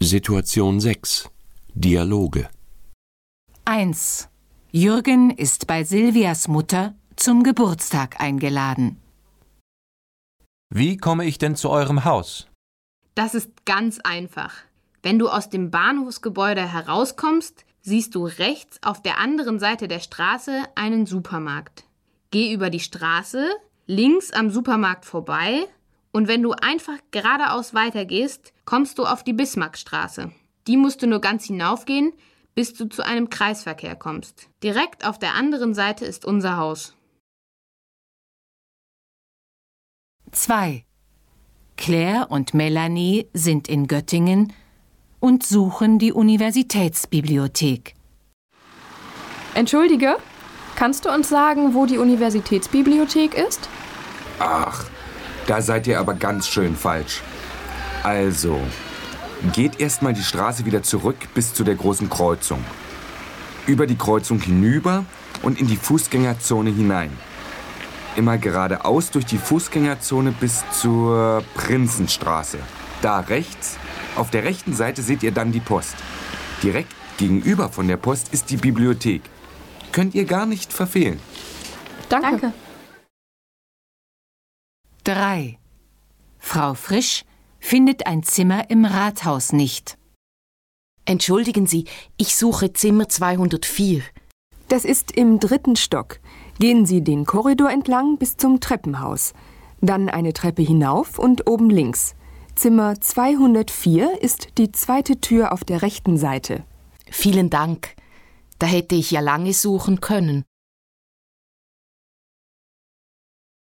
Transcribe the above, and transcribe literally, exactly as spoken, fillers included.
Situation sechs. Dialoge. eins. Jürgen ist bei Silvias Mutter zum Geburtstag eingeladen. Wie komme ich denn zu eurem Haus? Das ist ganz einfach. Wenn du aus dem Bahnhofsgebäude herauskommst, siehst du rechts auf der anderen Seite der Straße einen Supermarkt. Geh über die Straße, links am Supermarkt vorbei und wenn du einfach geradeaus weitergehst, kommst du auf die Bismarckstraße. Die musst du nur ganz hinaufgehen, bis du zu einem Kreisverkehr kommst. Direkt auf der anderen Seite ist unser Haus. zwei. Claire und Melanie sind in Göttingen und suchen die Universitätsbibliothek. Entschuldige, kannst du uns sagen, wo die Universitätsbibliothek ist? Ach, da seid ihr aber ganz schön falsch. Also, geht erstmal die Straße wieder zurück bis zu der großen Kreuzung. Über die Kreuzung hinüber und in die Fußgängerzone hinein. Immer geradeaus durch die Fußgängerzone bis zur Prinzenstraße. Da rechts, auf der rechten Seite seht ihr dann die Post. Direkt gegenüber von der Post ist die Bibliothek. Könnt ihr gar nicht verfehlen. Danke. Danke. drei. Frau Frisch findet ein Zimmer im Rathaus nicht. Entschuldigen Sie, ich suche Zimmer zweihundertvier. Das ist im dritten Stock. Gehen Sie den Korridor entlang bis zum Treppenhaus. Dann eine Treppe hinauf und oben links. Zimmer zweihundertvier ist die zweite Tür auf der rechten Seite. Vielen Dank. Da hätte ich ja lange suchen können.